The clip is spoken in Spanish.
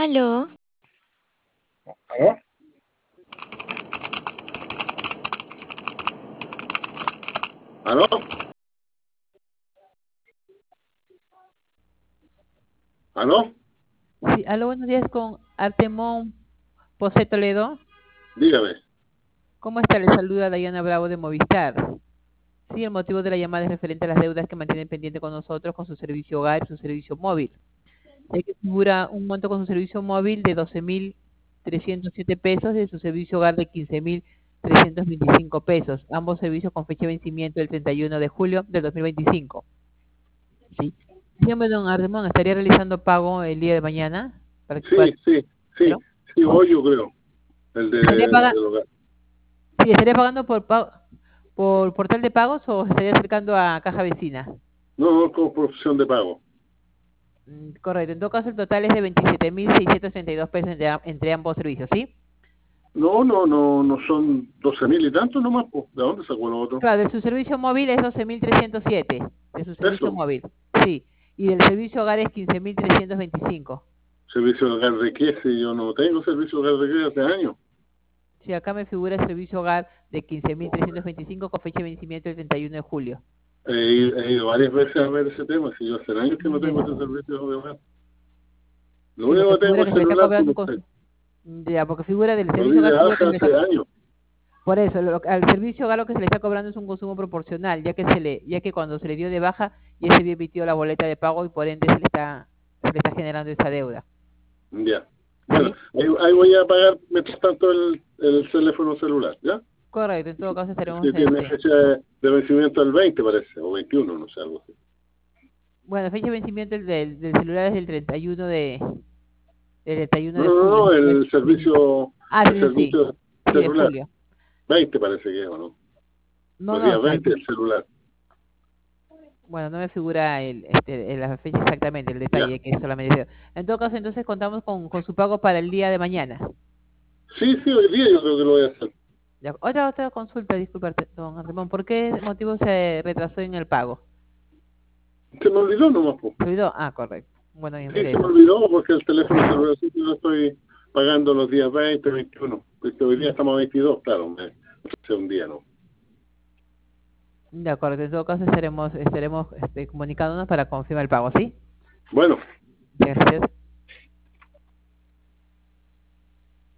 Aló, ¿Aló? ¿Aló? ¿Aló? Sí, aló, buenos días con Artemón José Toledo. Dígame. ¿Cómo está? Le saluda Dayana Bravo de Movistar. Sí, el motivo de la llamada es referente a las deudas que mantienen pendiente con nosotros con su servicio hogar y su servicio móvil. Ya que figura un monto con su servicio móvil de 12.307 pesos y de su servicio hogar de 15.325 pesos. Ambos servicios con fecha de vencimiento el 31 de julio del 2025. Sí. Dígame, don Artemón, ¿estaría realizando pago el día de mañana para que pueda Sí, sí, sí, tenerlo? sí, hoy yo creo. El ¿Estaría pagando? del hogar. Sí, ¿estaría pagando por portal de pagos o se estaría acercando a caja vecina? No, con opción de pago. Correcto. En todo caso, el total es de 27.632 pesos entre ambos servicios, ¿sí? No, no, no, no son 12.000 y tanto nomás, pues. ¿De dónde sacó lo otro? Claro, de su servicio móvil es 12.307. De su servicio Eso. móvil, sí. Y del servicio hogar es 15.325. ¿Servicio de hogar de qué? Si yo no tengo servicio de hogar de qué hace años. Sí, acá me figura el servicio hogar de 15.325 con fecha de vencimiento el 31 de julio. He ido varias veces a ver ese tema. Si yo hace años que no tengo ese Ya. servicio de hogar. Lo Sí, porque único que tengo figura es que se le está celular con cobrando con usted. su... Ya, porque figura del Lo servicio di de hogar, figura que alta se le está... hace años. Por eso, al servicio hogar lo que se le está cobrando es un consumo proporcional, ya que cuando se le dio de baja ya se había emitido la boleta de pago y por ende se le está generando esa deuda. Ya. Bueno, ¿Sí? ahí voy a pagar mientras tanto el teléfono celular, ¿ya? Correcto, en todo caso estaremos Que tiene fecha de vencimiento el 20 parece, o 21 no sé, algo así. bueno, fecha de vencimiento del celular es del 31 No, de no, julio. no, Ah, el sí, sí, servicio sí, de celular, julio. 20 parece que es, ¿o no? No, Los no, días 20 el celular, bueno, no me figura la fecha exactamente, el ya. detalle que es solamente. En todo caso, entonces contamos con su pago para el día de mañana. Sí, sí, hoy día yo creo que lo voy a hacer. Ya, otra consulta, disculpa, don Ramón, ¿por qué motivo se retrasó en el pago? Se me olvidó nomás, pues. ¿Se olvidó? Ah, correcto. Bueno, bien, Sí, mire se me eso. olvidó porque el teléfono celular sí que lo estoy pagando los días 20 21 porque hoy día estamos a 22 claro, hace un día, ¿no? De acuerdo, en todo caso estaremos comunicándonos para confirmar el pago, ¿sí? Bueno. Gracias.